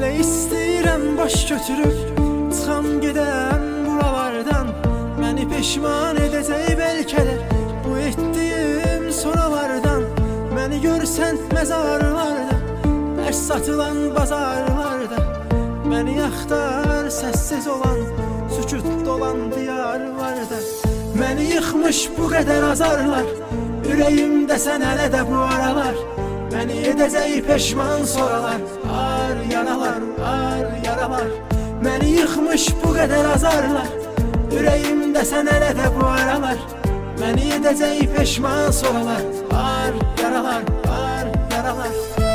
Elə istəyirəm baş götürüb çıxam gedəm buralardan. Məni peşman edəcək bəlkə də bu etdiyim soralardan. Məni görsən məzarlarda, dərs satılan bazarlarda. Məni axtar səssiz olan, sükut dolan diyarlarda. Məni yıxmış bu qədər azarlar, ürəyimdə sən hələ də bu aralar. Məni edəcək peşman soralar, ar yaralar, ar yaralar. Məni yıxmış bu qədər azarlar, ürəyimdə sən hələ də bu aralar. Məni edəcək peşman soralar, ar yaralar, ar yaralar.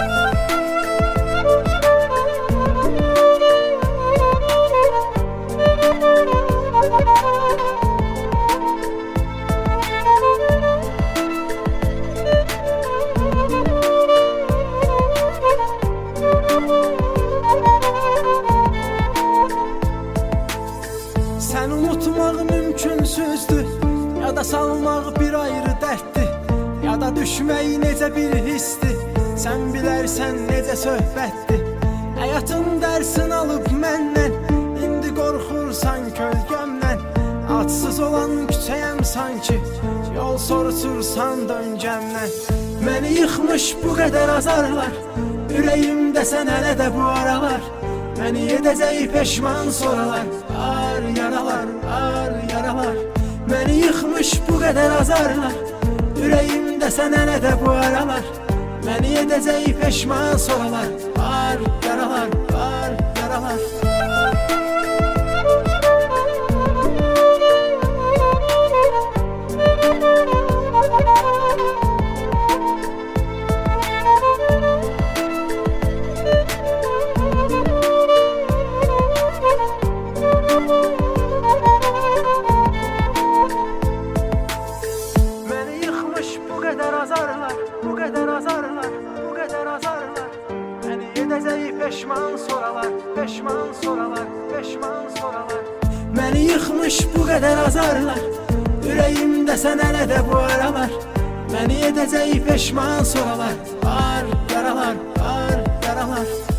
Sən unutmaq mümkünsüzdür, ya da salmaq bir ayrı dərddir, ya da düşmək necə bir hissdir. Sən bilərsən necə söhbətdir. Həyatın dərsini alıb məndən, indi qorxursan kölgəmdən. Adsız olan küçəyəm sanki, yol soruşursan döngəmdən. Məni yıxmış bu qədər azarlar, ürəyimdə sən hələ də bu aralar. Məni edəcək peşman soralar, ar yaralar, ar yaralar. Məni yıxmış bu qədər azarlar, ürəyimdə sən hələ də bu aralar. Məni edəcək peşman soralar, ar yaralar, ar yaralar. Bu qədər azarlar, bu qədər azarlar. Məni edəcək peşman soralar, peşman soralar, peşman soralar. Məni yıxmış bu qədər azarlar, ürəyimdə sən hələ də bu aralar. Məni edəcək peşman soralar, ar yaralar, ar yaralar.